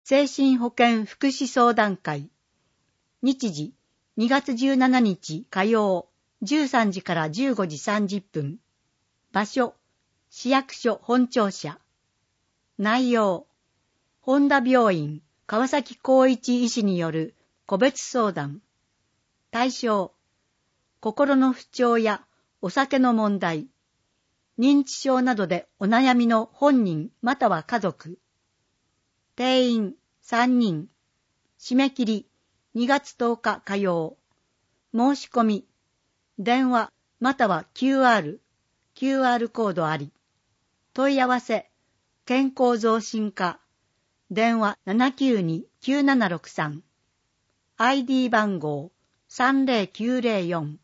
精神保健福祉相談会。日時、2月17日火曜、13時から15時30分。場所、市役所本庁舎。内容、本田病院、川崎光一医師による個別相談。対象、心の不調やお酒の問題、認知症などでお悩みの本人または家族。定員3人。締め切り2月10日火曜。申し込み、電話または QR コードあり。問い合わせ、健康増進課。電話792-9763。ID 番号30-904。